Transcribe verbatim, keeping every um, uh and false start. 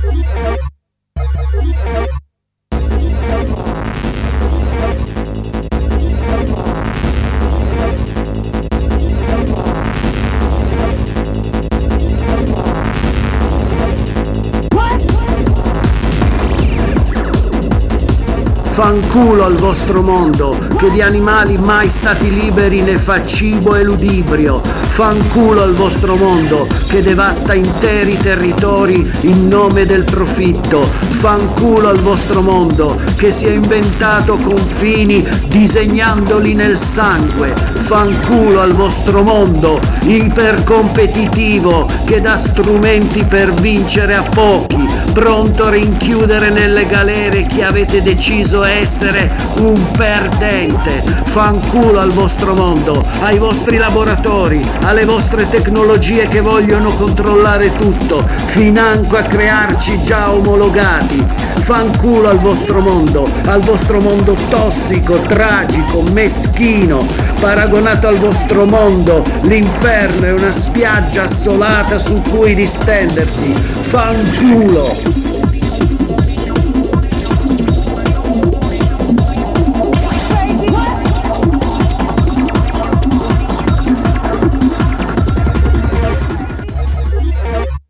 Fanculo al vostro mondo, che di animali mai stati liberi ne fa cibo e ludibrio. Fanculo al vostro mondo, che devasta interi territori in nome del profitto. Fanculo al vostro mondo, che si è inventato confini disegnandoli nel sangue. Fanculo al vostro mondo, ipercompetitivo, che dà strumenti per vincere a pochi, pronto a rinchiudere nelle galere chi avete deciso essere un perdente. Fanculo al vostro mondo, ai vostri laboratori, alle vostre tecnologie che vogliono controllare tutto, financo a crearci già omologati. Fanculo al vostro mondo, al vostro mondo tossico, tragico, meschino. Paragonato al vostro mondo, l'inferno è una spiaggia assolata su cui distendersi. Fanculo!